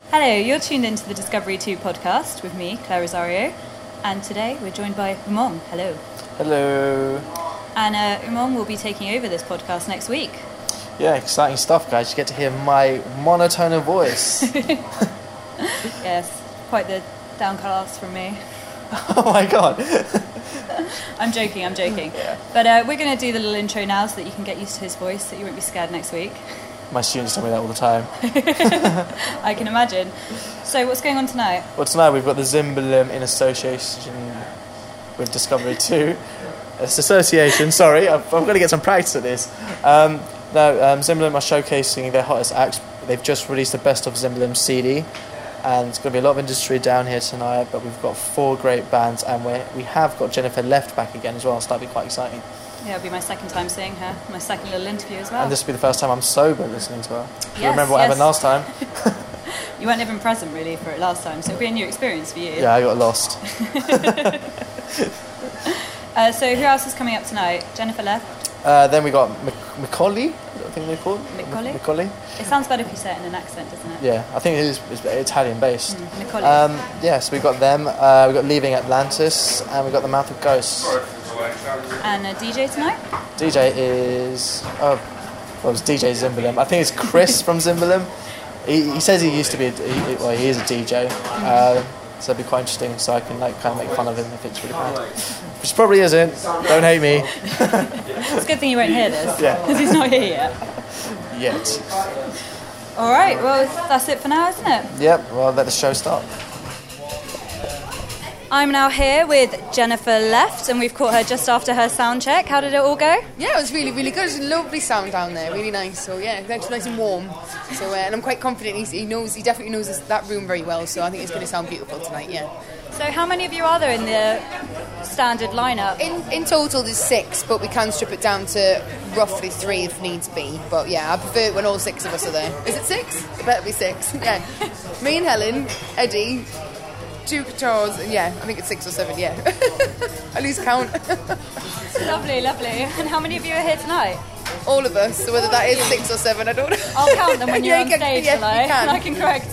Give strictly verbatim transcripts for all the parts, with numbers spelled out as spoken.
Hello, you're tuned into the Discovery two podcast with me, Claire Rosario, and today we're joined by Umong. Hello. Hello. And uh, Umong will be taking over this podcast next week. Yeah, exciting stuff, guys. You get to hear my monotone voice. Yes, quite the downcast from me. Oh my god. I'm joking, I'm joking. Yeah. But uh, we're going to do the little intro now so that you can get used to his voice, so you won't be scared next week. My students tell me that all the time. I can imagine. So what's going on tonight? Well, tonight we've got the Zimbalom in association with Discovery two. It's association, sorry, I've, I've got to get some practice at this. Um, no, um, Zimbalom are showcasing their hottest acts. They've just released the Best of Zimbalom C D, and it's going to be a lot of industry down here tonight, but we've got four great bands, and we we have got Jennifer Left back again as well, so that'll be quite exciting. Yeah, it'll be my second time seeing her, my second little interview as well. And this will be the first time I'm sober listening to her. Yes, You remember what yes. happened last time? You weren't even present really for it last time, so it'll be a new experience for you. Yeah, I got lost. Uh, so who else is coming up tonight? Jennifer Left. Uh, then we got Mc- Macaulay, I think they're called. Macaulay? Macaulay. It sounds better if you say it in an accent, doesn't it? Yeah, I think it is it's Italian based. Mm, Macaulay. Um, yeah, so we got them. Uh, we got Leaving Atlantis, and we got The Mouth of Ghosts. And a D J tonight? D J is oh, well, it's D J Zimbalom. I think it's Chris from Zimbalom. He, he says he used to be, a, he, well, he is a D J. Mm-hmm. Uh, so it'd be quite interesting. So I can like kind of make fun of him if it's really bad, which probably isn't. Don't hate me. It's a good thing you won't hear this. Yeah. Because he's not here yet. Yet. All right, well, that's it for now, isn't it? Yep. Well, let the show start. I'm now here with Jennifer Left, and we've caught her just after her sound check. How did it all go? Yeah, it was really, really good. It's a lovely sound down there, really nice. So yeah, it's nice and warm. So uh, and I'm quite confident he's, he knows, he definitely knows this, that room very well. So I think it's going to sound beautiful tonight. Yeah. So how many of you are there in the standard lineup? In in total, there's six, but we can strip it down to roughly three if needs be. But yeah, I prefer it when all six of us are there. Is it six? It better be six. Yeah. Me and Helen, Eddie. Two guitars, and yeah, I think it's six or seven, yeah. I lose count. Lovely, lovely. And how many of you are here tonight? All of us, so whether that is six or seven, I don't know. I'll count them when you're Yeah, on you can- stage, yeah, shall I? you can. And I can correct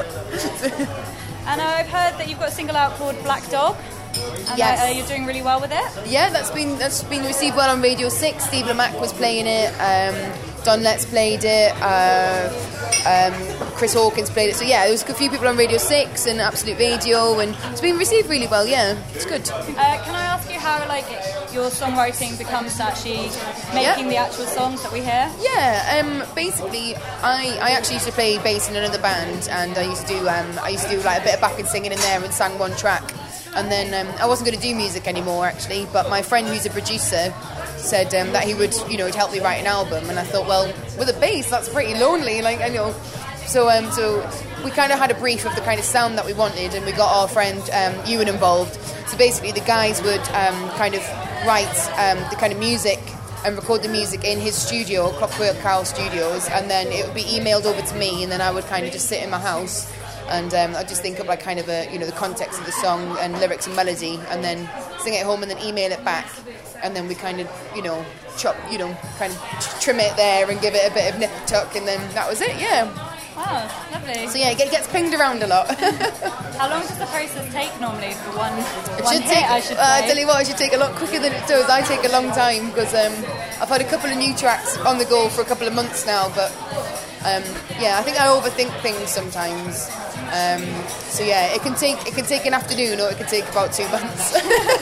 it. And uh, I've heard that you've got a single out called Black Dog. And Yes. uh, you're doing really well with it. Yeah, that's been that's been received well on Radio six. Steve Lamack was playing it. Um, Don Letts played it. Uh, um, Chris Hawkins played it. So yeah, there was a few people on Radio six and Absolute Radio, and it's been received really well. Yeah, it's good. Uh, can I ask you how like it, your songwriting becomes to actually making Yeah. the actual songs that we hear? Yeah, um, basically, I, I actually used to play bass in another band, and I used to do um, I used to do like a bit of backing singing in there and sang one track. And then um, I wasn't going to do music anymore, actually, but my friend who's a producer said um, that he would, you know, he'd help me write an album. And I thought, well, with a bass, that's pretty lonely, like, I know. So um, so we kind of had a brief of the kind of sound that we wanted, and we got our friend um, Ewan involved. So basically, the guys would um, kind of write um, the kind of music and record the music in his studio, Clockwork Cow Studios, and then it would be emailed over to me, and then I would kind of just sit in my house. And um, I just think of like kind of a, you know, the context of the song and lyrics and melody, and then sing it home and then email it back, and then we kind of, you know, chop, you know, kind of trim it there and give it a bit of nip tuck, and then that was it. Yeah. Wow, lovely. So yeah, it gets pinged around a lot. How long does the process take normally for one, It one should hit, take. I should uh, I say? tell you what, it should take a lot quicker than it does. I take a long time because um, I've had a couple of new tracks on the go for a couple of months now, but um, yeah, I think I overthink things sometimes. Um, so yeah, it can take it can take an afternoon, or it can take about two months.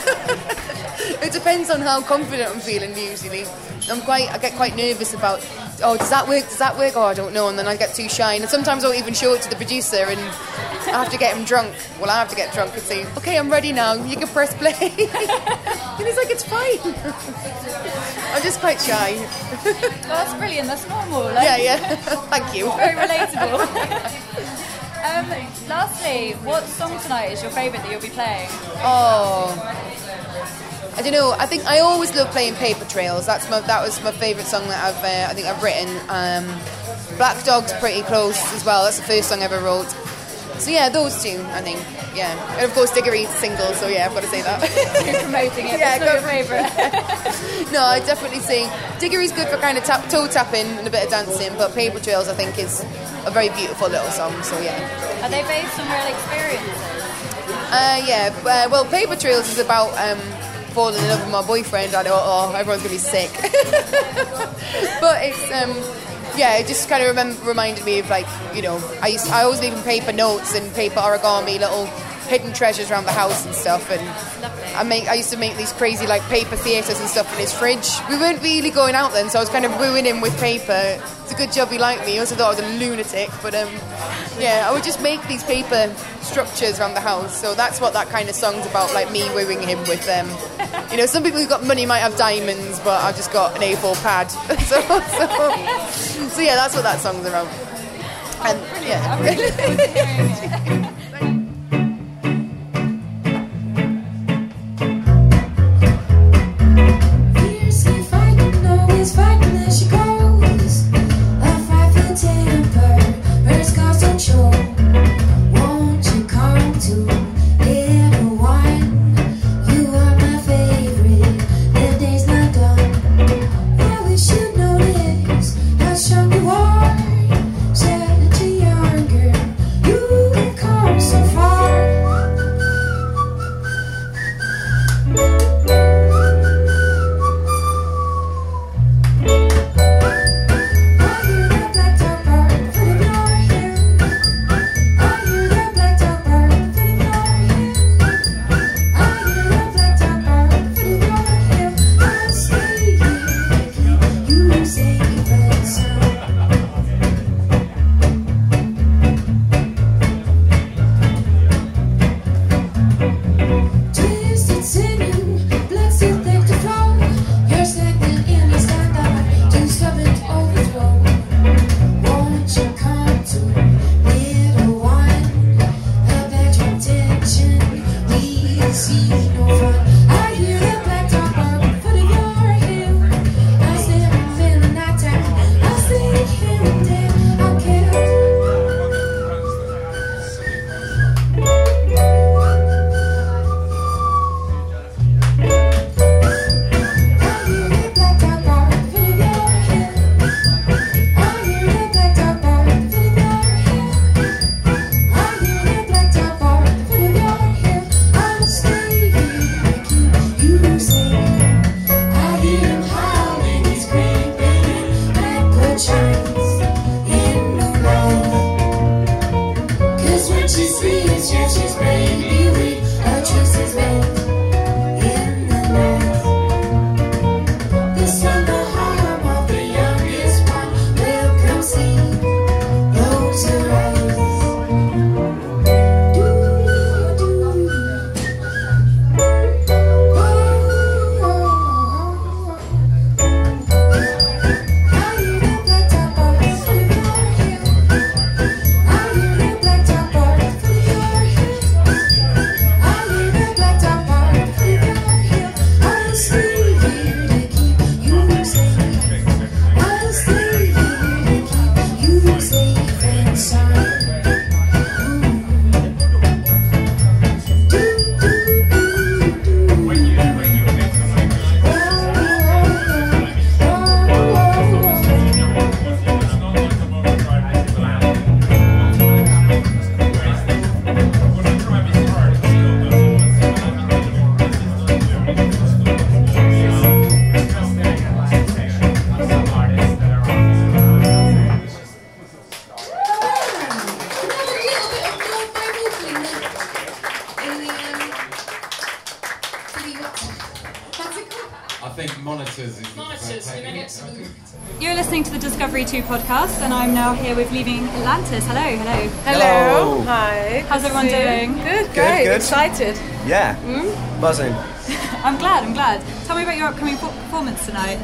It depends on how confident I'm feeling. Usually, I'm quite I get quite nervous about. Oh, does that work? Does that work? Oh, I don't know. And then I get too shy, and sometimes I'll even show it to the producer, and I have to get him drunk. Well, I have to get drunk and say, "Okay, I'm ready now. You can press play." And he's like, "It's fine." I'm just quite shy. Well, that's brilliant. That's normal. Like, Yeah, yeah. Thank you. Very relatable. um, lastly, what song tonight is your favourite that you'll be playing? Oh, I don't know. I think I always love playing Paper Trails. That's my that was my favourite song that I've uh, I think I've written. Um, Black Dog's pretty close as well. That's the first song I ever wrote. So yeah, those two, I think. Yeah, and of course Diggory's single. So yeah, I've got to say that. You're promoting it. Yeah, It's not your go- favourite. No, I definitely say Diggory's good for kind of tap, toe tapping and a bit of dancing, but Paper Trails I think is a very beautiful little song. So yeah. Are they based on real experiences? Uh, yeah. Uh, well, Paper Trails is about um, falling in love with my boyfriend. I thought, oh, everyone's gonna be sick. But it's um, yeah, it just kind of remem- reminded me of like, you know, I used I always leave paper notes and paper origami, little hidden treasures around the house and stuff. And I make I used to make these crazy like paper theatres and stuff in his fridge. We weren't really going out then, so I was kind of wooing him with paper. It's a good job he liked me. He also thought I was a lunatic, but um, yeah, I would just make these paper structures around the house. So that's what that kind of song's about, like me wooing him with them. You know, some people who've got money might have diamonds, but I've just got an A four pad. so, so, so yeah, that's what that song's about. And yeah. I'm really looking forward to hearing it. You're listening to the Discovery two podcast, and I'm now here with Leaving Atlantis. Hello, hello. Hello. Hello. Hi. How's everyone doing? Good, Good, great. good. Excited. Yeah. Mm? Buzzing. I'm glad, I'm glad. Tell me about your upcoming po- performance tonight.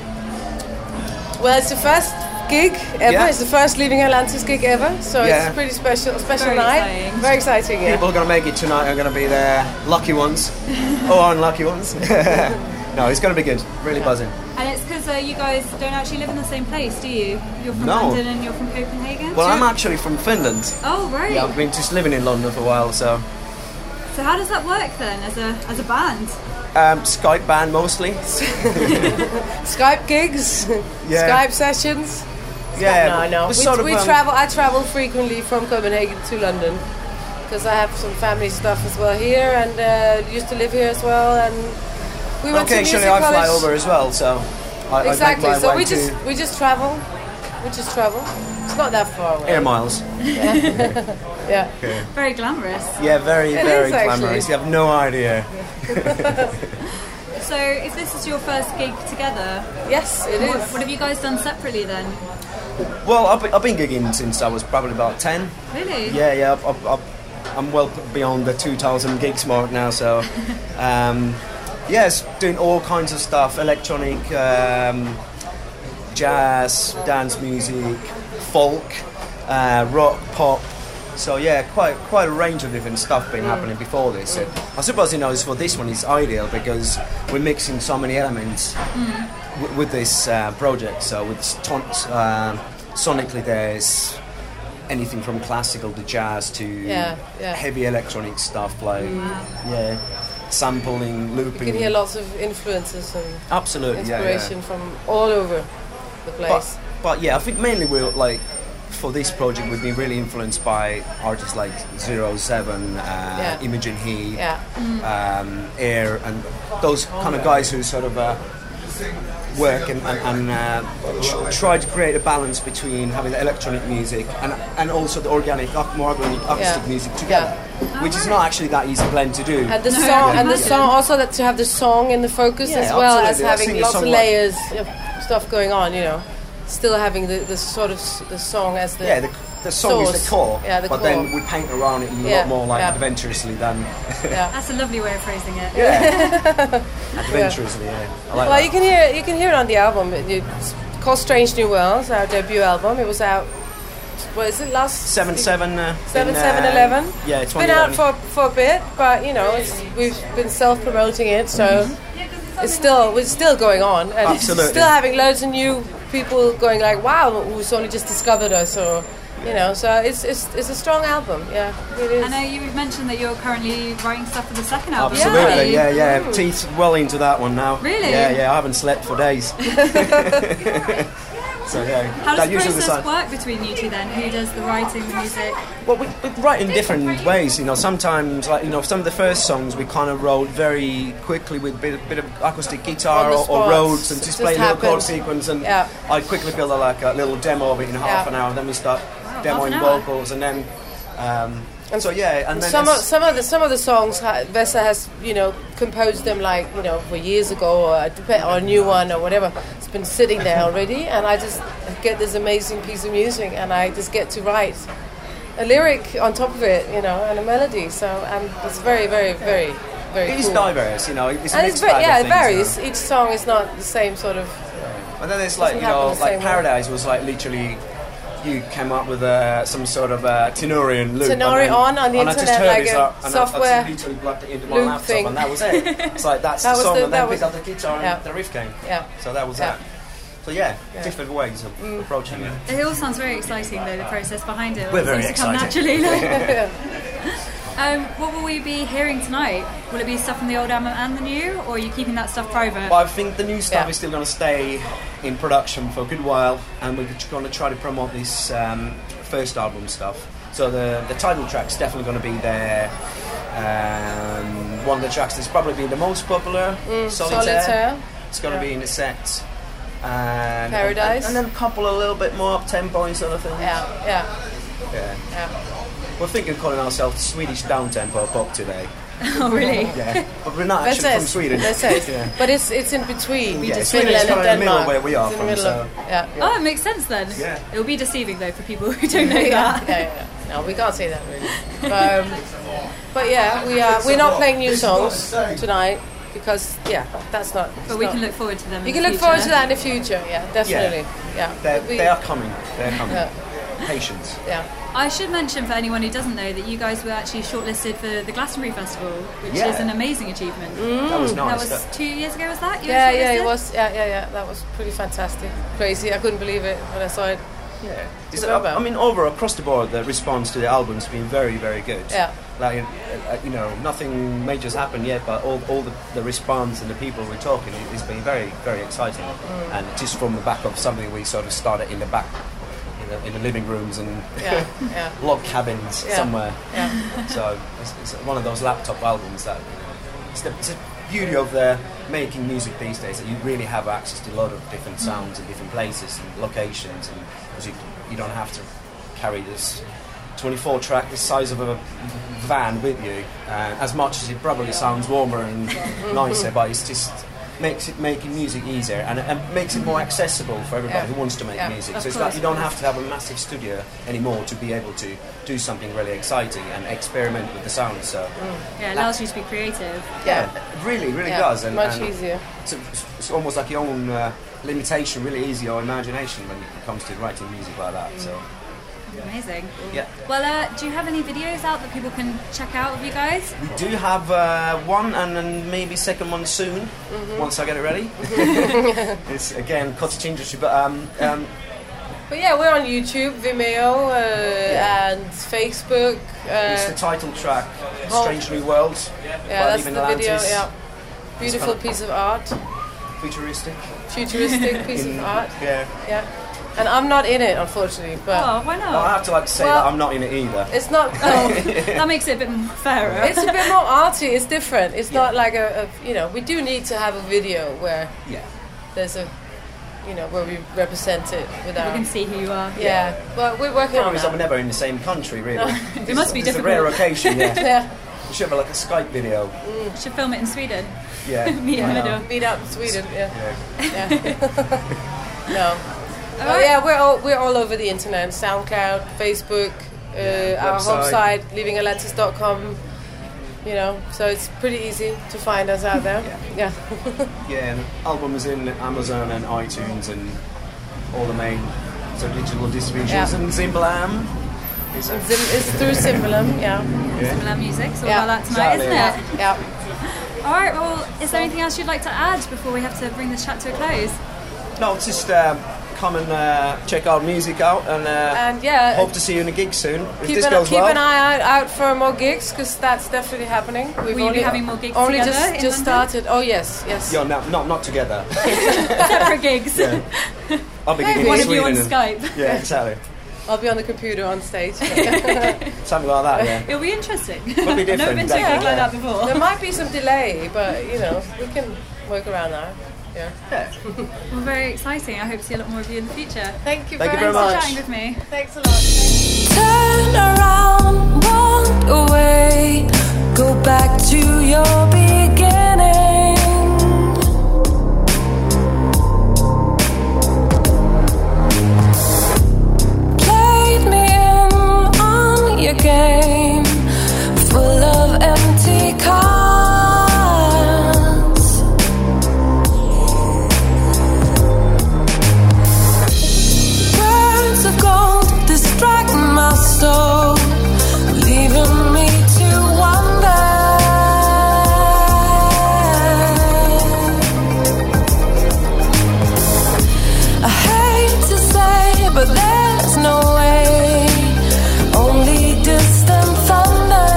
Well, it's the first gig ever. Yeah. It's the first Leaving Atlantis gig ever, so Yeah. it's a pretty special, special Very night. exciting. Very exciting. Yeah. People are going to make it tonight are going to be there. Lucky ones. or unlucky ones. No, it's going to be good. Really Yeah. buzzing. And it's because uh, you guys don't actually live in the same place, do you? You're from No. London and you're from Copenhagen? Well, So- I'm actually from Finland. Oh, right. Yeah, I've been just living in London for a while, so... So how does that work then, as a as a band? Um, Skype band mostly. Skype gigs, Yeah. Skype sessions. Yeah, No, no. the We, sort of, we um, travel. I travel frequently from Copenhagen to London because I have some family stuff as well here, and uh, used to live here as well. And we went to music Occasionally I fly college. over as well, so I, Exactly. I make my So way we to just we just travel. We just travel. It's not that far away. air miles. Yeah. Very glamorous. Yeah, very, It very is, actually. glamorous. You have no idea. So if this is your first gig together, Yes, it what, is. what have you guys done separately then? Well, I've been, I've been gigging since I was probably about ten. Really? Yeah, yeah. I've, I've, I've, I'm well beyond the two thousand gigs mark now, so um, yes, doing all kinds of stuff: electronic, um, jazz, dance music, folk, uh, rock, pop. So yeah, quite quite a range of different stuff been happening before this. And I suppose you know for this one it's ideal because we're mixing so many elements w- with this uh, project. So with ton- uh, sonically, there's anything from classical to jazz to Yeah, yeah. heavy electronic stuff like yeah, sampling, looping. You can hear lots of influences and Absolutely, yeah, yeah. inspiration from all over the place. But, but yeah, I think mainly we're like for this project we've been really influenced by artists like Zero Seven, uh, Yeah. Imogen Heap, Yeah. um, Air, and those kind of guys who sort of uh, work and, and, and uh, tr- try to create a balance between having the electronic music and and also the organic, ac- more organic acoustic Yeah. music together, which is not actually that easy blend to do. And the No, song, I and the imagine. song also that to have the song in the focus Yeah, as well as absolutely. I having think lots of song- layers of stuff going on. You know, still having the, the sort of s- the song as the Yeah, the, the song is source. the core, Yeah, the but core. then we paint around it a Yeah, lot more like yeah. adventurously than yeah. That's a lovely way of phrasing it. yeah, adventurously. Yeah, I like Well, that. you can hear you can hear it on the album. It- It's called Strange New Worlds, our debut album. It was out. What is it? Last Seven seven uh, Seven in, seven uh, eleven. Yeah, It's been out twenty eleven. for for a bit, but you know, it's, we've been self promoting it, so it's still it's still going on, and Absolutely. still having loads of new people going like, wow, who's only just discovered us, or you know, so it's it's it's a strong album. Yeah, it is. I know you've mentioned that you're currently writing stuff for the second album. Absolutely, yeah, Yeah. yeah. Teeth well into that one now. Really? Yeah, yeah. I haven't slept for days. So yeah, How does that the usually process decide- work between you two then? Who does the writing, the music? Well, we, we write in different ways. You know, sometimes like you know, some of the first songs we kind of wrote very quickly with a bit, bit of acoustic guitar On the or, or spot. Rhodes and It just just play a little chord happened. sequence, and Yeah. I quickly build a, like a little demo of it in half Yeah. an hour. Then we start half demoing an hour. vocals, and then um, and so yeah, and then some of, it's- some of the some of the songs ha- Vesa has you know composed them like you know for years ago or a, dep- or a new one or whatever. It's been sitting there already, and I just get this amazing piece of music, and I just get to write a lyric on top of it, you know, and a melody. So um, it's very, very, very, very. it's cool. diverse. You know, it's a And mixed it's very, bag yeah, of it things, varies. you know. Each song is not the same sort of. And then it's like, Doesn't you know, happen the like same way. Paradise was like literally, you came up with uh, some sort of uh, Tenorian loop. and Tenori then- on- on the and I just internet, heard like this, a uh, and I- software I literally plugged it into my loop laptop thing. and that was it. It's like, that's That the was song, the- and then that picked was- up the guitar yeah. and the riff came. Yeah. So that was Yeah. that. So yeah, Yeah. different ways of approaching it. It all sounds very exciting though, the process behind it. We're It very seems to come excited. naturally. um, what will we be hearing tonight? Will it be stuff from the old album and the new, or are you keeping that stuff private? But I think the new stuff Yeah. is still going to stay in production for a good while, and we're going to try to promote this um, first album stuff. So the the title track's definitely going to be there. Um, one of the tracks that's probably been the most popular, Mm, Solitaire. Solitaire. It's going to Yeah. be in the set. And, Paradise. and, and then a couple a little bit more up tempo sort of things. Yeah, yeah, Yeah. yeah. We're thinking of calling ourselves Swedish down tempo pop today. Oh really? Yeah, but we're not That's actually it. from Sweden. That's it. Yeah. But it's it's in between. Yeah, Finland Sweden is and kind of in the middle Denmark. where we are It's in from, the middle so- of, yeah. Oh, it makes sense then. Yeah. It will be deceiving though for people who don't know yeah, that. yeah, yeah. No, we can't say that really. But, um, but yeah, we are. We're not playing new songs tonight because yeah, that's not. But it's we not- can look forward to them. You in can the look forward to future. that in the future. Yeah, definitely. Yeah, They're, We- they are coming. They're coming. Yeah. Patience. yeah. I should mention for anyone who doesn't know that you guys were actually shortlisted for the Glastonbury Festival, which Yeah. is an amazing achievement. That was That nice. was That- two years ago, was that? You were Yeah, yeah, shortlisted? it was. Yeah, yeah, yeah. That was pretty fantastic, crazy. I couldn't believe it when I saw it. Yeah. It's- Remember? I, I mean, over across the board, the response to the album's been very, very good. Yeah. Like, uh, you know, nothing major's happened yet, but all, all the, the response and the people we're talking, it- it's been very, very exciting. Mm. And just from the back of something we sort of started in the back in the, in the living rooms and Yeah, yeah. log cabins Yeah. somewhere. Yeah. So it's, it's one of those laptop albums that it's the, it's the beauty of the making music these days, that you really have access to a lot of different sounds in different places and locations, and because you, you don't have to carry this twenty-four track the size of a van with you, uh, as much as it probably sounds warmer and nicer, but it's just makes it making music easier, and, and makes it more accessible for everybody Yeah. who wants to make Yeah, music. of So it's course, like you don't of have to have a massive studio anymore to be able to do something really exciting and experiment with the sound. So Yeah, it allows you to be creative. yeah, it really, really Yeah, does. And, much and easier. It's, it's almost like your own uh, limitation, really easy your imagination when it comes to writing music like that. So Amazing. yeah. Well, uh, do you have any videos out that people can check out of you guys? We do have uh, one and then maybe second one soon, Mm-hmm. once I get it ready. It's again cottage industry, but um, um, But yeah, we're on YouTube, Vimeo, uh, Yeah. and Facebook. it's the Uh, title track, oh. Strange New World. yeah, by that's Leaving the video. Atlantis. Yeah, beautiful kind of- piece of art, Futuristic. futuristic piece In- of art. Yeah. Yeah, and I'm not in it, unfortunately. But Oh, why Well, I not? have to like say Well- that I'm not in it either. it's not. Oh, That makes it a bit fairer. it's a bit more arty. It's different. It's not like a, a. You know, we do need to have a video where Yeah. there's a. You know, where we represent it with We our. can see who you are. Yeah, well, we're working on Problem is that we're that. never in the same country, really. It must be It's a difficult. rare occasion, yeah. Yeah, We should have like a Skype video. Should film it in Sweden. Yeah. Meet in I the know. middle. meet up in Sweden. Yeah, Yeah. yeah. No. Oh right. yeah, we're all we're all over the internet. SoundCloud, Facebook, uh, our home website. site, leaving atlantis dot com. You know, so it's pretty easy to find us out there. Yeah. Yeah, and album is in Amazon and iTunes and all the main so digital distributions. Yeah. And Zimblam is a, Zim- it's through Symbolum. Yeah. Similar music, so Yeah, all about that tonight, exactly. isn't it? Yeah. All right. Well, is there anything else you'd like to add before we have to bring this chat to a close? no, it's just um, come and uh, check our music out, and uh, And yeah. hope to see you in a gig soon. If Keep, this an, goes keep well. an eye out, out for more gigs, because that's definitely happening. We've Will you be only, having more gigs only together just, in just London? started. Oh yes, yes. Yeah, no, not not together. Separate gigs. Yeah. I'll be gigging One in of you on Sweden. Skype. Yeah, exactly. I'll be on the computer on stage. Something like that. Yeah. It'll be interesting. It'll be I've never different, been to a gig definitely. like that before. There might be some delay, but you know we can work around that. Yeah. Yeah. Well, very exciting. I hope to see a lot more of you in the future. Thank you Thank you very very Thanks for much. chatting with me. Thanks a lot. Turn around, walk away, go back to your beginning. Played me in on your game, full of empty cards. Words of gold distract my soul, leaving me to wonder. I hate to say, but there's no way, only distant thunder.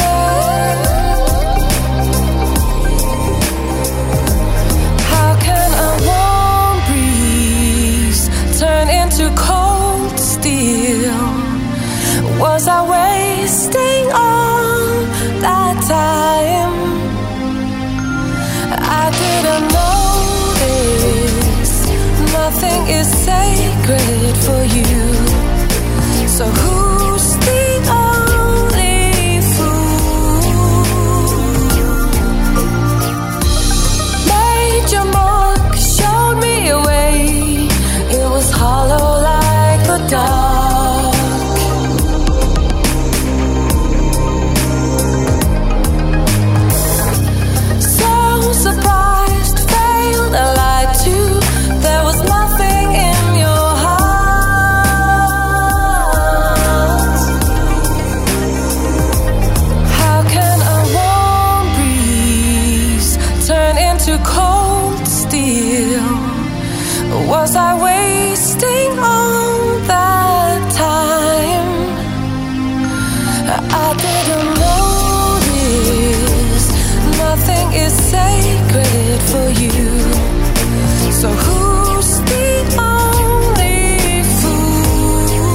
How can a warm breeze turn into cold steel? Was I wasting all that time? I didn't notice nothing is sacred for you. So who's the only fool? Made your mark, showed me a way. It was hollow like the dark. So surprised, failed, I lied to. There was nothing in your heart. How can a warm breeze turn into cold steel? Was I wasting all that time? I didn't notice nothing is sacred for you. So who's the only fool?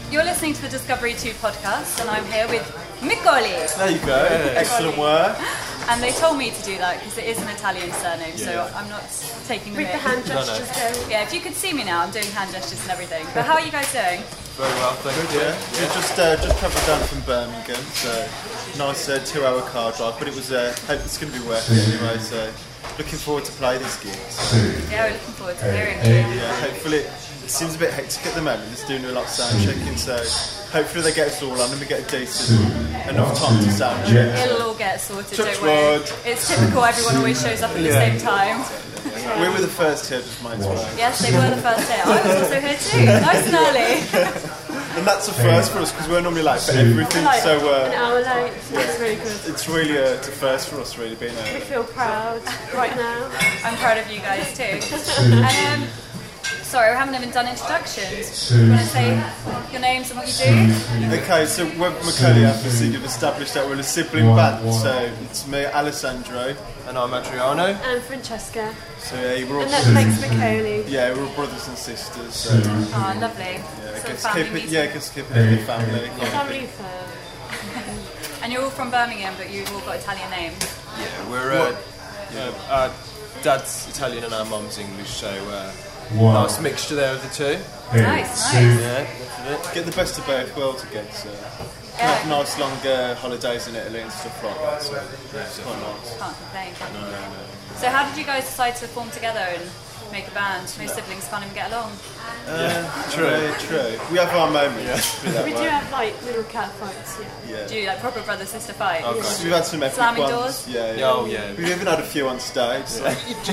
you're listening to the Discovery two podcast, and I'm here with Micoli. There you go. Excellent work. And they told me to do that because it is an Italian surname, so I'm not taking the With the mick. hand gestures going. Yeah, if you could see me now, I'm doing hand gestures and everything. But how are you guys doing? Very well, thank you. Yeah, we just uh, just travelled down from Birmingham, so nice uh, two-hour car drive. But it was uh, hope it's going to be worth it anyway. So looking forward to play these gigs. Yeah, we're looking forward to hearing you. Yeah, hopefully it seems a bit hectic at the moment. It's doing a lot of sound checking, so hopefully they get us all on and we get a decent enough time to sound check. It'll all get sorted, Touch don't worry. wood. It's typical, everyone always shows up at the same time. We were the first here, just might as well. Yes, they were the first here. I was also here too, nice and early. And that's a first for us because we're normally late for everything. Like So an uh, hour late, so it's really good. it's really uh, it's a first for us, really being We a. feel proud right now. I'm proud of you guys too. And, um, sorry, we haven't even done introductions. Do you want to say your names and what you do? Okay, so we're Micoli, obviously you've established that we're a sibling band. So it's me, Alessandro, And I'm Adriano. And Francesca. so yeah, we're all And that makes Micoli. yeah, we're all brothers and sisters. So Oh, lovely. yeah, I Sort of guess family keep it meeting. yeah, I guess keep it in the family. Family firm. And you're all from Birmingham, but you've all got Italian names. Yeah, we're uh, yeah, our dad's Italian and our mum's English, so uh, nice mixture there of the two. Nice, nice. Yeah, definitely. Get the best of both worlds again. So Yeah. have nice long uh, holidays in Italy and stuff like that. So it's quite nice. Can't complain. So how did you guys decide to form together and make a band? Most siblings can't even get along. Uh, true, true. We have our moments. put it that We do way. have like little cat fights, yeah. Yeah. Do you like proper brother sister fight? So we've had some epic Slamming ones. doors? Yeah, yeah. Oh, yeah. We've even had a few on stage. So.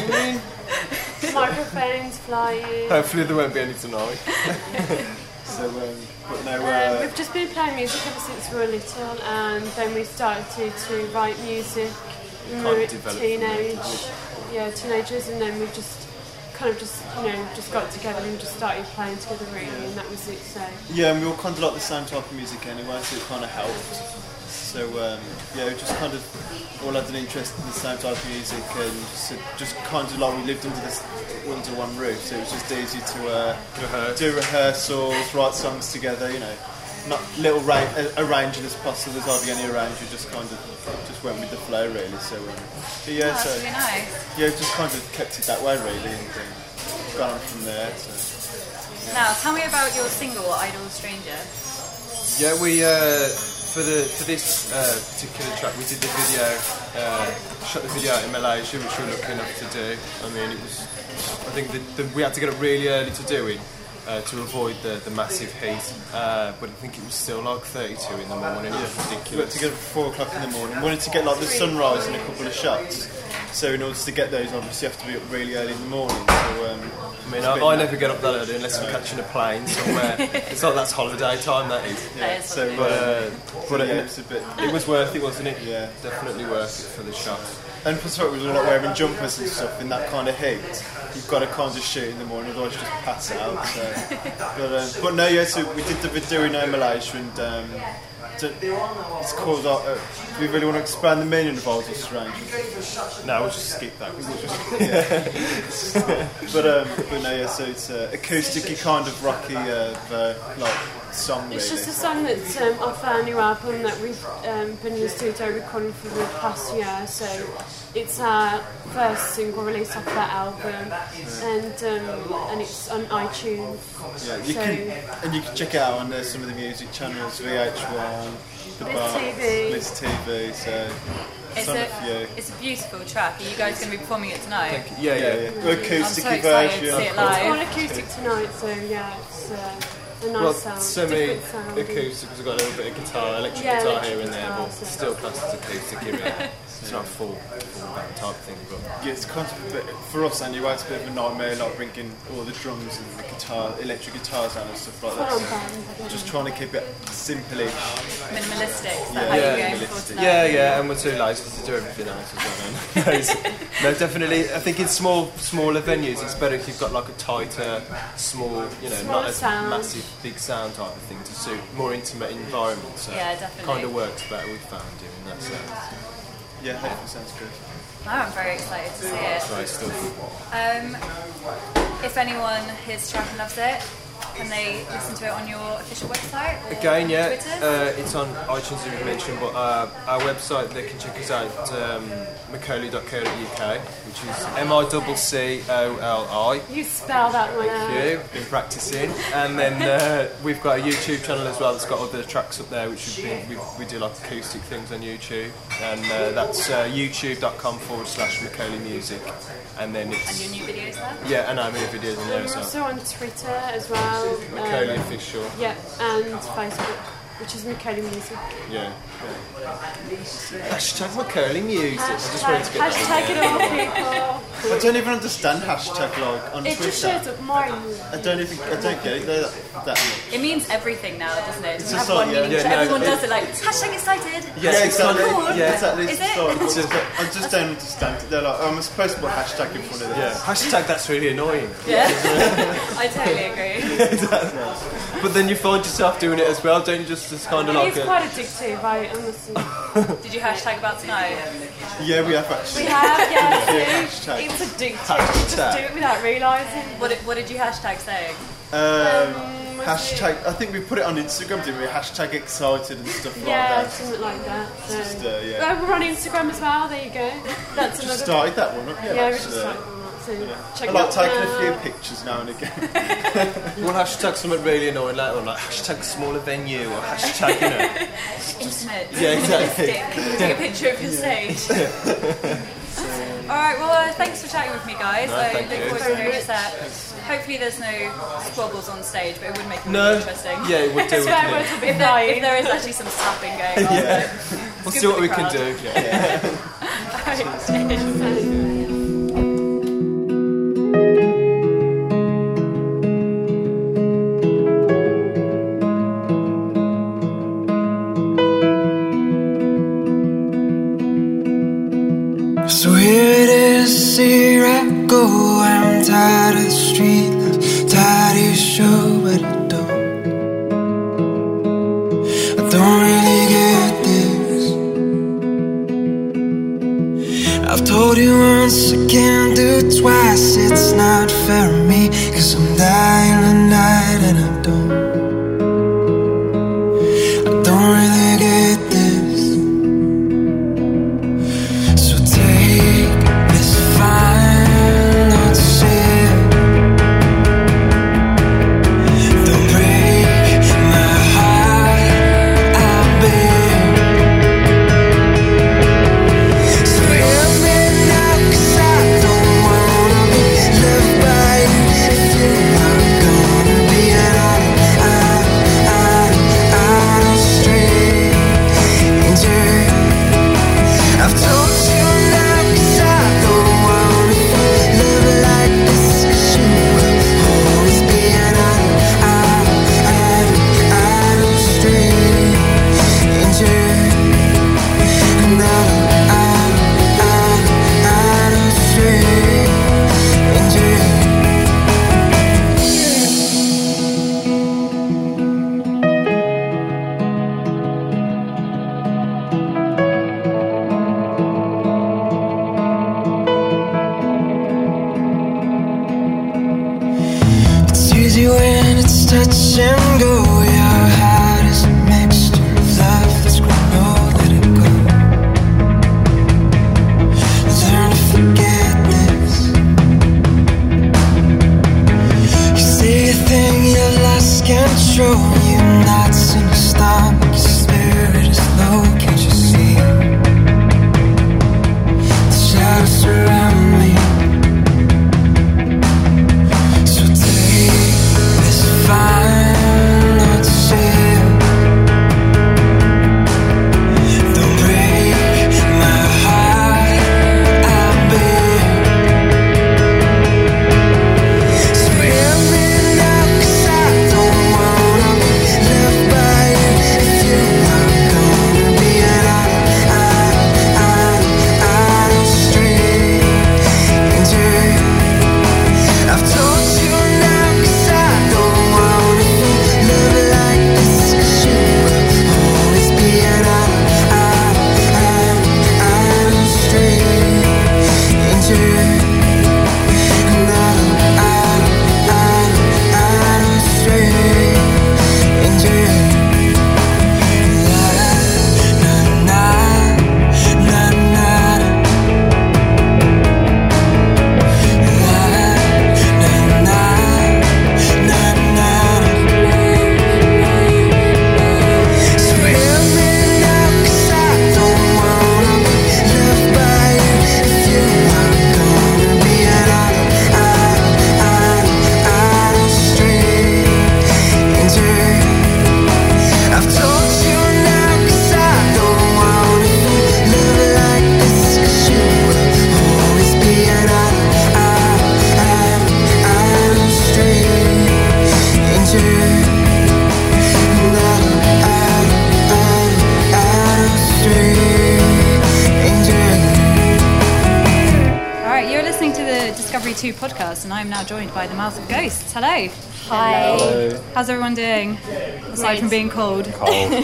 Microphones flying. Hopefully there won't be any tonight. So, um, but no, Um, uh, we've just been playing music ever since we were little, and then we started to, to write music when we Kind were of developed teenage, yeah, teenagers, and then we just kind of just you know just got together and just started playing together really, and that was it. So yeah, and we all kind of like the same type of music anyway, so it kind of helped. So um, yeah, we just kind of all had an interest in the same type of music, and just, just kind of like we lived under this under one roof, so it was just easy to uh, Rehearse. do rehearsals, write songs together. You know, not little ra- uh, arranging as possible. There's hardly any arranging. Just kind of just went with the flow really. So um, but yeah, Oh, that's so really nice. yeah, just kind of kept it that way really, and um, gone on from there. So. Now, tell me about your single, Idle Stranger. Yeah, we uh, for the for this uh, particular track we did the video, uh, shot the video out in Malaysia, which we were lucky enough to do. I mean, it was. I think the, the, we had to get up really early to do it. Uh, to avoid the, the massive heat, uh, but I think it was still like thirty-two in the morning. It was We got ridiculous. together at four o'clock in the morning. We wanted to get like the sunrise and a couple of shots. So in order to get those, obviously you have to be up really early in the morning. So um, I mean, I, I never get up that early unless I'm catching a plane somewhere. It's like that's holiday time, that is. That is so, what it But, is. uh, but yeah, it, it's a bit. it was worth it, wasn't it? Yeah. Definitely worth it for the shot. And plus, what we were like wearing jumpers and stuff in that kind of heat. You've got to kind of shoot in the morning, otherwise you just pass out. So. But, um, but no, yeah. So we did the video in Malaysia, and um, it's called. Uh, uh, do we really want to explain the meaning of Idle Stranger? No, we'll just skip that. We'll just But um, but no, yeah. So it's uh, acoustic, kind of rocky, uh, uh, like song really. it's just a song that's um, off our new album that we've um, been in the studio recording for the past year. So it's our first single released off that album, and um, and it's on iTunes. Yeah, you So- can and you can check it out on uh, some of the music channels, V H one, The Bliss Bar, T V. Bliss T V. So It's some a, of you. it's a beautiful track. Are you guys going to be performing it tonight? yeah, Yeah, yeah. yeah. I'm Acoustic so excited to version. see it It's all live. acoustic tonight, so yeah, it's uh, a nice Well, sound, semi different sound. acoustic because I've got a little bit of guitar, electric Yeah, guitar electric here and there, guitar, but so- still classed as acoustic here and there. It's not full, full band type thing, but Yeah, it's kind of a bit, for us anyway. It's a bit of a nightmare, like bringing all the drums and the guitar, electric guitars and stuff like that. Full on So band. just trying to keep it simple-ish. Minimalistic. Is that Yeah. how Yeah, you're going for minimalistic. tonight? yeah, yeah, and we're too lazy to do everything else as well. No, no, definitely. I think in small, smaller venues, it's better if you've got like a tighter, small, you know, Smaller not a sound. massive, big sound type of thing to suit more intimate environment. So Yeah, definitely. kind of works better. We found doing that. So Yeah, hopefully sounds good. Oh, I'm very excited to see it. great stuff. Um, if anyone hears the track and loves it, can they listen to it on your official website? Or Again, yeah, Twitter? uh, it's on iTunes, as we mentioned, but uh, our website, they can check us out at um, macaulay dot co dot U K, which is M I C C O L I. You spell that one out. Thank you, been practicing. And then uh, we've got a YouTube channel as well that's got other tracks up there, which we've been, we, we do like acoustic things on YouTube. And uh, that's uh, youtube.com forward slash Macaulay Music. And then it's... And your new videos there? Yeah, and our new videos on there We're as well. also on Twitter as well. Macaulay um, Official. Yeah, and Facebook, which is Macaulay Music. Yeah. yeah. Hashtag Macaulay Music. I just wanted to get Hashtag it all, people. I don't even understand hashtag like on It Twitter. just shows up mine. I don't even I don't get it that, that much. It means everything now, doesn't it? It doesn't It's have just one like, yeah, meaning. yeah, no, Everyone it- does it like, hashtag excited. Yeah, exactly. Cool. Yeah, exactly. Is It's it? like- it's just- I just don't understand it. They're like, oh, I'm supposed to put hashtag in front of this. Yeah. Hashtag that's really annoying. Yeah. I totally agree. But then you find yourself doing it as well, don't you? Just as kind of like It's a... quite addictive, I honestly. Did you hashtag about tonight? Yeah, we have actually. We have, yeah, Yeah, too. hashtag. It's addictive. You just do it without realising. What did, what did you hashtag saying? Um, hashtag. I think we put it on Instagram, didn't we? Hashtag excited and stuff Yeah, like that. something like that. So. Just, uh, yeah. Oh, we're on Instagram as well, there you go. That's Just another. started that one up. Yeah, Yeah, we that's, just uh, started one. So check I it like out taking now. a few pictures now and again. We'll hashtag something really annoying later on, like hashtag smaller venue or hashtag, you know. Intimate. Yeah, exactly. Realistic. Take a picture of your stage. Alright, well, uh, thanks for chatting with me, guys. No, I thank look you. forward to hearing your set. Hopefully, there's no squabbles on stage, but it would make it No. really interesting. Yeah, it would do. Swear wouldn't words it? will be If there, flying. if there is actually some slapping going on, then We'll good see what for we the can crowd. do. Yeah. Alright, cheers. So here it is, here I go. I'm tired of the street life, tired of your show, but I don't. I don't really get this. I've told you once, I can't do it twice. It's not fair on me, cause I'm dying tonight and I don't. I don't really get this. Easy when it's touch and go. Your heart is a mixture of love that's grown old. Let it go. Learn to forget this. You say you think you lost control. You're not in the storm. Your spirit is low. Can't you see? The shadows surround me. Fine, not safe. Don't break my heart, I'll bear. Screaming out 'cause I don't wanna Two podcast, and I am now joined by the Mouth of Ghosts. Hello. Hi. Hello. How's everyone doing? Aside Great. from being cold. Cold.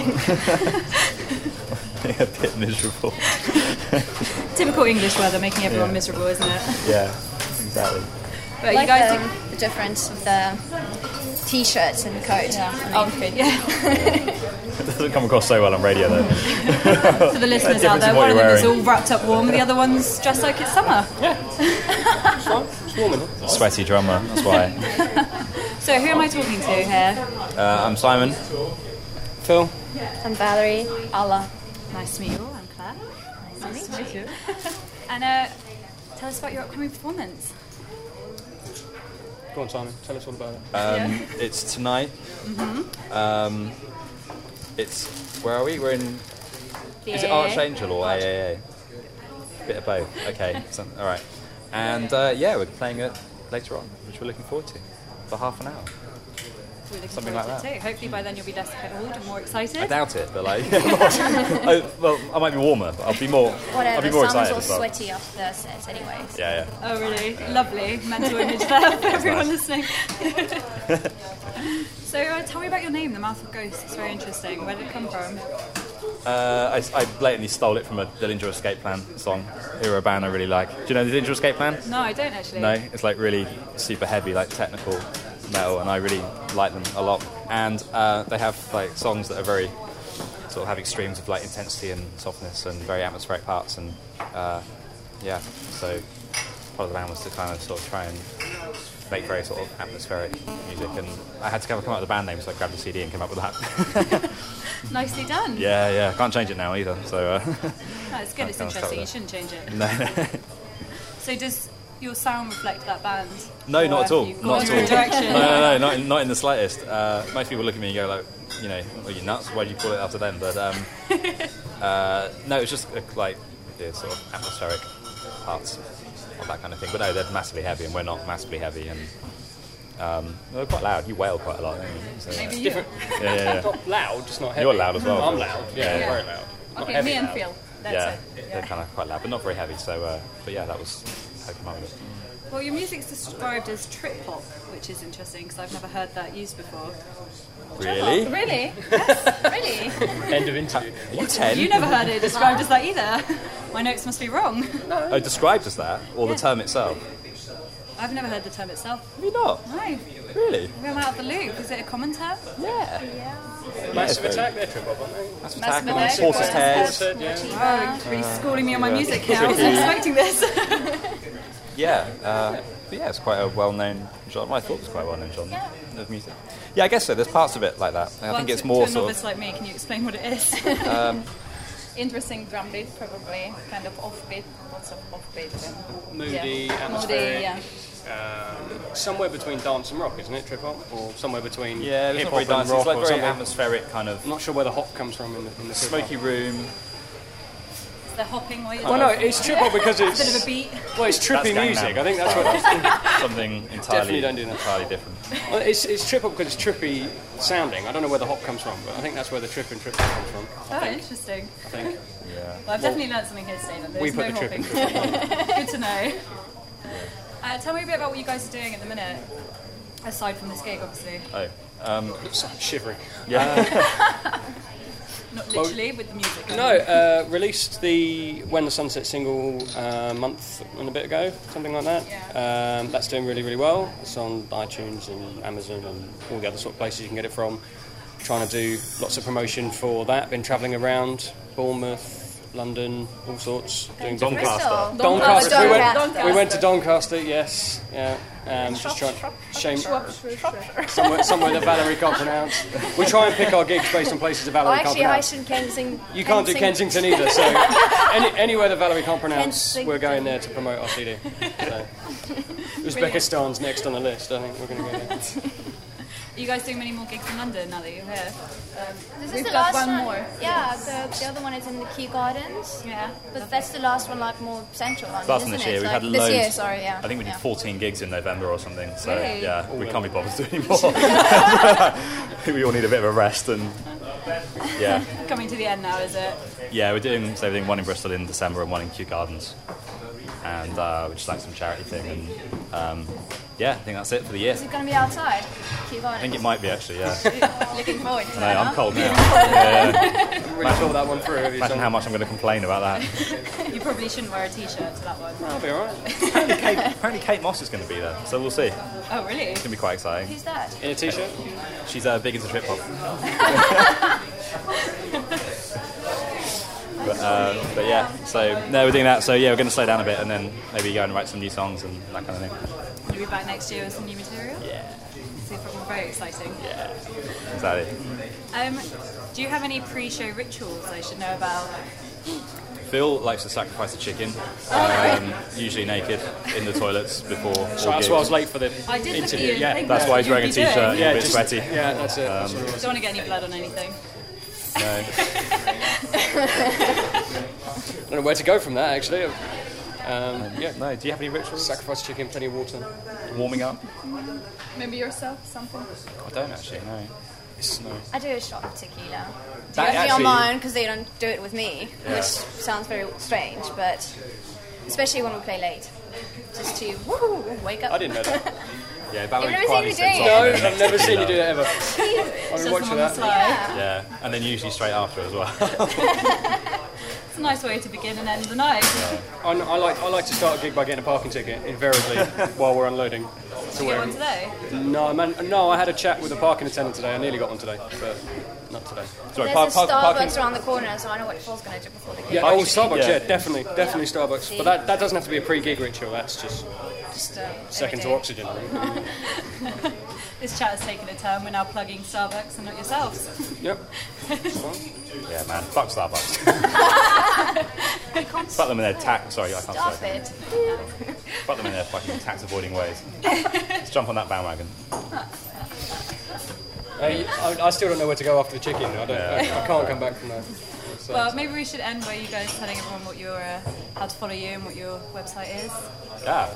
A bit miserable. Typical English weather, making everyone Yeah. miserable, isn't it? Yeah, exactly. But like you guys the, the difference of the t-shirts and coat and outfit. Yeah. It doesn't come across so well on radio though. For the listeners out Difference there, in what one of you're them is wearing. all wrapped up warm, the other one's dressed like it's summer. It's warm enough. Sweaty drummer, that's why. So who am I talking to here? Uh, I'm Simon. Phil. I'm Valerie. Allah. Nice to meet you all. I'm Claire. Nice to meet you. And uh, tell us about your upcoming performance. Go on, Simon. Tell us all about it. Um, Yeah. It's tonight. Mm-hmm. Um, it's where are we? We're in. The Is it A A A? Archangel or A A A? Bit of both. Okay. So, all right. And uh, yeah, we're playing it later on, which we're looking forward to for half an hour. We're looking Something forward like to it too. Hopefully by then you'll be less cold and more excited. I doubt it, but like, I, well, I might be warmer, but I'll be more. Whatever, I'll be more Simon's excited all as well. sweaty after the set anyways. Yeah, yeah. Oh really? Lovely. Mental image there for everyone listening. So uh, tell me about your name, The Mouth of Ghosts. It's very interesting. Where did it come from? Uh, I, I blatantly stole it from a Dillinger Escape Plan song, who are a band I really like. Do you know the Dillinger Escape Plan? No, I don't actually. No, it's like really super heavy, like technical metal, and I really like them a lot. And uh, they have like songs that are very sort of have extremes of like intensity and softness and very atmospheric parts. And uh, yeah, so part of the band was to kind of sort of try and make very sort of atmospheric music. And I had to come up with the band name, so I grabbed the C D and came up with that. Nicely done. Yeah, yeah, can't change it now either. So uh, No, it's good. It's Kind of stuck interesting. You with shouldn't change it. no, no. So does your sound reflect that band? No, Or not at have all. you Not gone at your own all. direction? No, no, no, not in, not in the slightest. Uh, most people look at me and go like, you know, are you nuts? Why do you call it after them? But um, uh, no, it's just uh, like the sort of atmospheric parts of that kind of thing. But no, they're massively heavy, and we're not massively heavy, and um, they're quite loud. You wail quite a lot, don't you? So, Maybe yeah. you. Different. Yeah, yeah, yeah. Not loud, just not heavy. You're loud as well. I'm loud. Yeah, Yeah, yeah. very loud. Not Okay, heavy me and loud. Phil. That's yeah, it. they're kind of quite loud, but not very heavy. So, uh, but yeah, that was how I came up with it. Well, your music's described as trip hop, which is interesting because I've never heard that used before. Really? Really? Yes, really? End of interview. Are you ten? You never heard it described as that either. My notes must be wrong. Oh, described as that, or the term itself? I've never heard the term itself. Have you not? No. Really? I'm out of the loop. Is it a common term? Yeah. Massive Yeah, Attack, they're trip hop, aren't they? Massive Massive Attack, Attack, Horse's Horse's Head. Said, yeah. Oh, you're really schooling me on my yeah. music now. I wasn't expecting this. Yeah, uh, but yeah, it's quite a well-known genre. I thought it was quite a well-known genre of music. Yeah, I guess so. There's parts of it like that. I Well, think it's to, more to a sort novice of. like me, can you explain what it is? Um, Interesting drum beat, probably kind of offbeat, lots of offbeat and Moody, yeah. atmospheric. Moody, yeah. Um, somewhere between dance and rock, isn't it? Trip hop, or somewhere between yeah, it's hip not very hop and dance. rock, It's like or very something. atmospheric kind of I'm not sure where the hop comes from in the, in the trip smoky hop. room. Is there hopping while you're Well, no, it's trip hop because it's a bit of a beat. well, it's trippy That's music. Gangnam I think that's what. Something entirely, Definitely don't do that. entirely different. Well, it's, it's trip hop because it's trippy sounding. I don't know where the hop comes from, but I think that's where the trip and trip hop comes from. Oh, interesting. I think. Yeah. Well, I've definitely learned something here today. That there's We put no the trip hopping. in trip. Good to know. Uh, tell me a bit about what you guys are doing at the minute, aside from this gig, obviously. Oh, um, Sorry, shivering. yeah. Not literally, with the music. No, uh, released the When the Sunset single uh, a month and a bit ago, something like that. Um, that's doing really, really well. It's on iTunes and Amazon and all the other sort of places you can get it from. Trying to do lots of promotion for that. Been travelling around Bournemouth, London, all sorts. Doing different- Doncaster. Doncaster. Oh, We went, Doncaster. we went to Doncaster, yes. Yeah. Um, just trying, shame, somewhere, somewhere that Valerie can't pronounce. We try and pick our gigs based on places that Oh, Valerie can't actually, I pronounce. shouldn't Kensington. You can't do Kensington either, so any, anywhere that Valerie can't pronounce, Kensington. we're going there to promote our C D. So. Uzbekistan's next on the list, I think we're going to go there. Are you guys doing many more gigs in London now that you're here? This We've is the got last one more. Yeah, the, the other one is in the Kew Gardens. Yeah. But that's the last one, like more central London, Last one isn't this year, it? we've Like, had this loads. year, sorry, yeah. I think we did yeah. fourteen gigs in November or something. So Really? yeah, we can't be bothered to do anymore. We all need a bit of a rest and yeah, Coming to the end now, is it? yeah. We're doing so we're doing one in Bristol in December and one in Kew Gardens and uh, we just like some charity thing. And um, yeah, I think that's it for the year. Is it going to be outside? Keep going. I think it might be actually. Yeah. Looking forward to No, that. I'm huh? cold now. yeah. Really thought that one through. have you, Imagine Tom? how much I'm going to complain about that. You probably shouldn't wear a t-shirt to that one. I'll be alright. apparently, Kate, apparently Kate Moss is going to be there, so we'll see. Oh, really? It's going to be quite exciting. Who's that? In a t-shirt? She's uh, big into trip hop. but, uh, but yeah, so no, we're doing that. So yeah, we're going to slow down a bit and then maybe go and write some new songs and that kind of thing. You'll be back next year with some new material? Yeah. Super, very exciting. Yeah. Exactly. Um, do you have any pre-show rituals I should know about? Phil likes to sacrifice a chicken, Oh, um, usually naked, in the toilets before. So all that's gigs. why I was late for the I did look at interview. you and Yeah, think That's why he's you'd wearing a be doing. t-shirt, Yeah, a bit just- sweaty. yeah, that's it. Um, Don't want to get any blood on anything. no. I don't know where to go from that actually. Um, yeah. No. Do you have any rituals? Sacrifice chicken, plenty of water. Warming up? Maybe yourself, something. I don't actually. No. No. I do a shot of tequila. That Do it actually- on mine because they don't do it with me, Yeah. which sounds very strange, but especially when we play late, just to woo, wake up. I didn't know that. Yeah, but You've we never quietly seen me sets do off it? and then No, I've never next seen you thing do that ever. Jesus. I've been watching that. Yeah. Yeah, and then usually straight after as well. It's a nice way to begin and end the night. I, I like I like to start a gig by getting a parking ticket invariably while we're unloading. Did you get one today? No, man, no, I had a chat with a parking attendant today. I nearly got one today, but not today. Sorry, There's park, a park, Starbucks parking. around the corner, so I know what Phil's going to do before the gig. Yeah, oh, Starbucks, yeah. yeah, definitely, definitely Starbucks. But that, that doesn't have to be a pre-gig ritual. That's just Just uh, second to every day. oxygen. This chat has taken a turn. We're now plugging Starbucks and not yourselves. Yep. Yeah, man. Fuck Starbucks. Fuck them in their tax. Sorry, I can't Stop say. it. Fuck them in their fucking tax-avoiding ways. Let's jump on that bandwagon. I, I, I still don't know where to go after the chicken. I don't. I, I can't come back from that. So, Well, maybe we should end by you guys telling everyone what your, uh, how to follow you and what your website is. Yeah.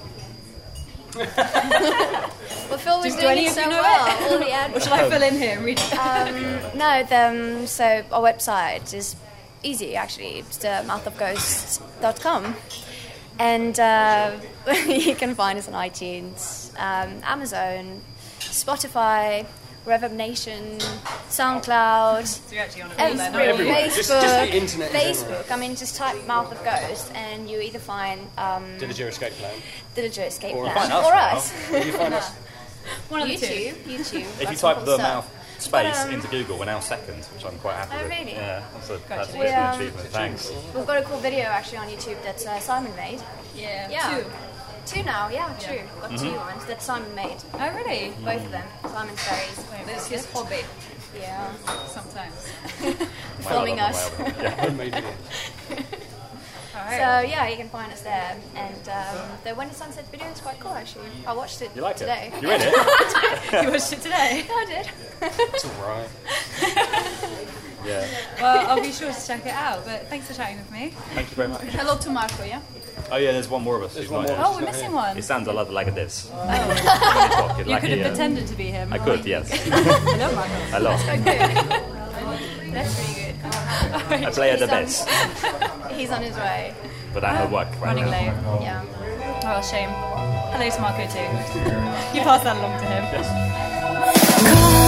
Well, Phil was Do- do doing any it of so you know well. it? All the ad- Or shall I fill in here and read it? Um, no, the, um, so our website is easy actually. It's the mouth of ghosts dot com. And uh, you can find us on iTunes, um, Amazon, Spotify, Reverb Nation, SoundCloud, So you're actually on it every, all then, Everywhere. Facebook, Just- just the internet in Facebook. I mean, just type Mouth of Ghost and you either find um, Dillinger Escape Plan. Dillinger Escape Or Plan find us or now. us. Will you find us? One of the two. YouTube, YouTube. If you that's type cool the stuff. mouth space But, um, into Google, we're now second, which I'm quite happy Oh, with. really? Yeah, that's a, that's a We, bit of an um, achievement. Thanks. We've got a cool video actually on YouTube that uh, Simon made. Yeah. Yeah. Two. Two now, yeah, true. Got Mm-hmm. two ones that Simon made. Oh, really? Both of them. Simon's very. This is his hobby. Yeah. Sometimes. Filming Well us. done, well done. Maybe. Alright. So yeah, you can find us there. And um, the When the Sunset video is quite cool actually. I watched it You liked today. it? You read it? You watched it today? Yeah, I did. It's alright. Yeah. Well, I'll be sure to check it out. But thanks for chatting with me. Thank you very much. Hello to Marco, yeah? Oh yeah, there's one more of us. There's who's one not more. here. Oh, we're missing one. It sounds a lot like this. You You could have pretended to be him. I could, yes. Hello, Marco. A lot. That's pretty good. I play at the He's on- best, He's on his way. but I'm at work right Running now. late. Yeah. Oh, shame. Hello to Marco too. You pass that along to him. Yes. Come